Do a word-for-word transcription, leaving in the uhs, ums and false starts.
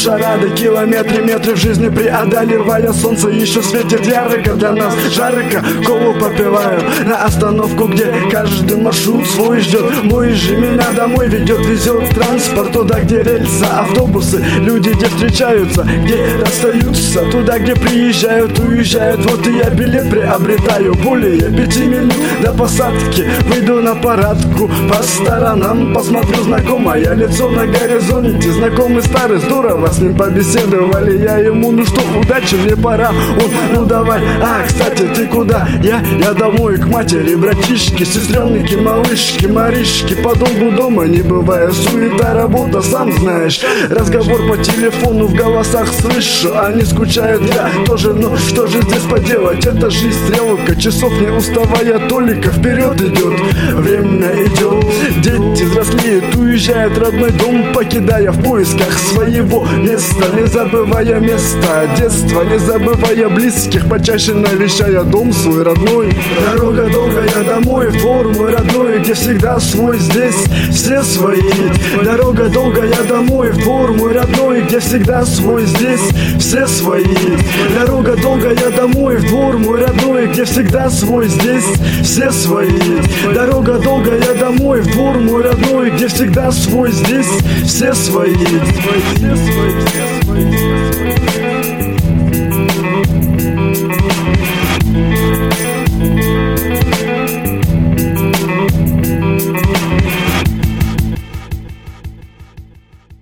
шарады, километры, метры в жизни преодолевая. Солнце еще светит ярко для нас, жарко. Колу попиваю на остановку, где каждый маршрут свой ждет. Мой же меня домой ведет, везет транспорт туда, где рельсы, автобусы. Люди, где встречаются, где расстаются, туда, где приезжают, уезжают. Вот и я билет приобретаю. Более пяти минут до посадки выйду на парадку, по сторонам посмотрю знакомое лицо на горизонте. Знакомый старый, здорово с ним побеседовали. Я ему: ну что, удачи, мне пора. Он: ну давай. А, кстати, ты куда? Я, я домой к матери, братишки, сестренки, малышки, Маришки. Подолгу дома не бывает, суета, работа, сам знаешь. Разговор по телефону в голосах слышу, они скучают, я тоже. Но что же здесь поделать? Это жизнь, стрелка часов не уставая, только вперед идет. Время идет, дети взрослеют, уезжают в родной дом, покидая в поисках своего места, не забывая места детства, не забывая близких, почаще навещая дом свой родной. Дорога долгая домой, двор мой родной, где всегда свой, здесь все свои. Дорога долгая домой, двор мой родной, где всегда свой, здесь все свои. Дорога долгая домой, двор мой родной, где всегда свой, здесь все свои. Дорога долгая домой, двор мой родной, где всегда свой, здесь все свои. Все свои, все свои, все свои.